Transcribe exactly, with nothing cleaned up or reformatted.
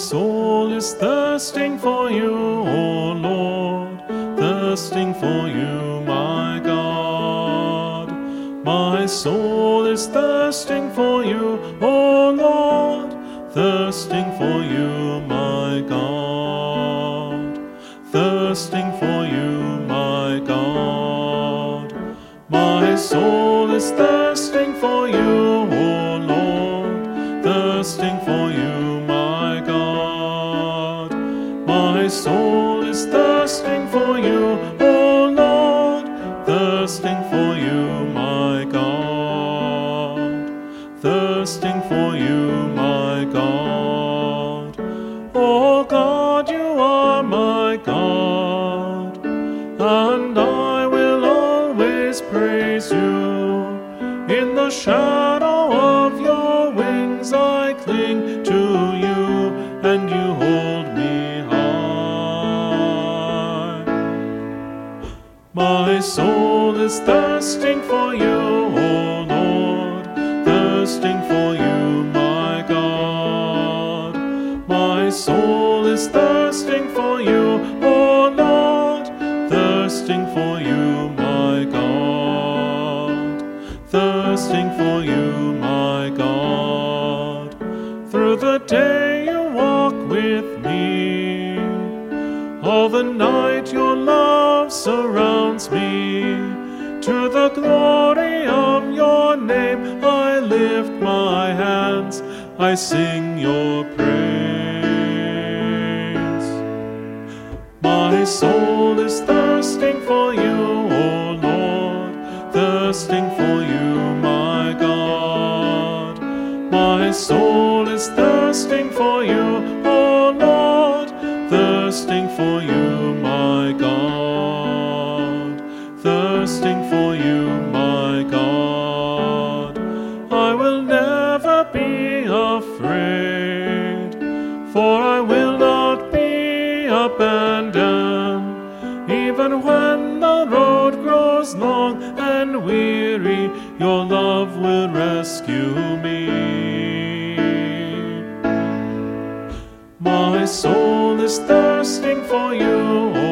soul is thirsting for you, O Lord, thirsting for you, my God. My soul is thirsting for you, O Lord, thirsting for you, my God. Thirsting for you, my God. My soul is thirsting for you, O Lord, thirsting for you, my God. My soul is thirsting for you, O Lord, thirsting for you, my God. Thirsting for you, my God. Oh God, you are my God, and I will always praise you. In the shadow of your wings I cling to you, and you hold me high. My soul is thirsting for you, O Lord, thirsting for you, my God. My soul is thirsting for you, O Lord, thirsting for you, my God. Thirsting for you, my God. Through the day you walk with me, all the night your love surrounds me. To the glory of your name I lift my hands, I sing your praise. My soul is thirsting for you, O Lord, thirsting for you, my God. My soul is thirsting for you, O Lord, thirsting for you, my God. Thirsting for you, my God. I will never be afraid, for I will not be abandoned. Even when the road grows long and weary, your love will rescue me. My soul is thirsting for you,